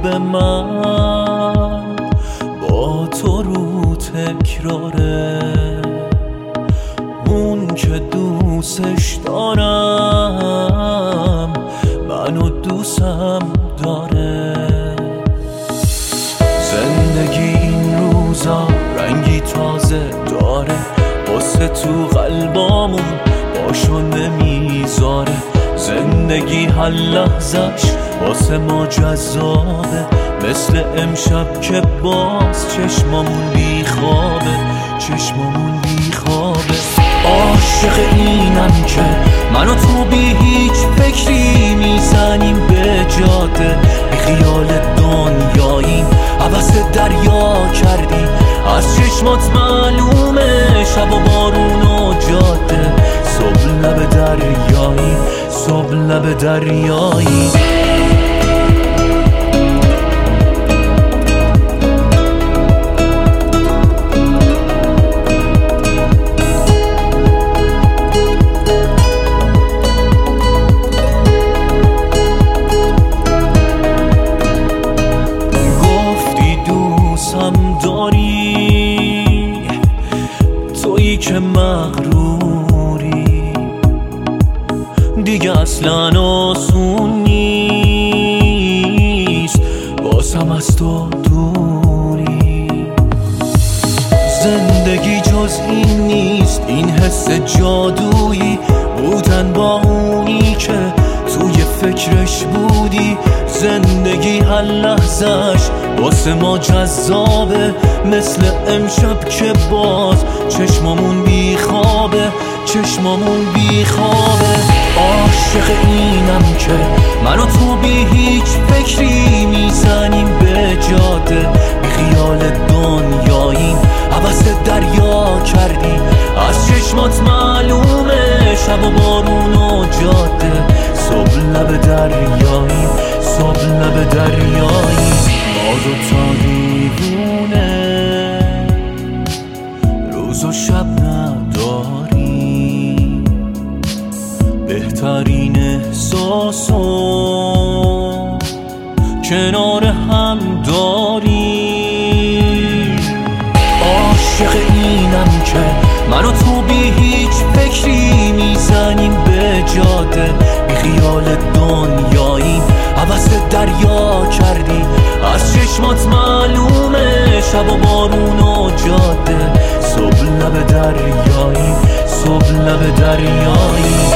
من با تو رو تکراره، اون که دوستش دارم منو دوستم داره. زندگی این روزا رنگی تازه داره، واسه تو قلبامون باشو نمیذاره. زندگی هر لحظش واسه ما جذابه، مثل امشب که باز چشمامون بیخوابه، چشمامون بیخوابه. عاشق اینم که من و تو بی هیچ فکری میزنیم به جاده، بی خیال دنیاییم عوض دریا کردی. از چشمات معلومه شب و بارون و جاده، صبح لب دریایی، صبح لب دریایی. تویی که مغروری دیگه اصلا آسون نیست، بازم از تو دوری. زندگی جز این نیست، این حس جادویی بودن با اونی که توی فکرش بودی. زندگی هر لحظش واسه ما جذابه، مثل امشب که باز چشمامون بیخوابه، چشمامون بیخوابه. عاشق اینم که من و تو بی هیچ فکری میزنیم به جاده، بی خیال دنیاییم عوض دریا کردی. از چشمات معلومه شب و بارون و جاده، صبح لب دریایی، صبح لب دریایی. ما دوتا دیوونه روز و شب نداریم، بهترین احساسو کنار هم داریم. عاشق اینم که من و تو بی هیچ فکری میزنیم به جاده، بی خیال دنیاییم عوض دریا کردی. از چشمات معلومه شب و بارون و جاده، صبح لب دریایی، صبح لب دریایی.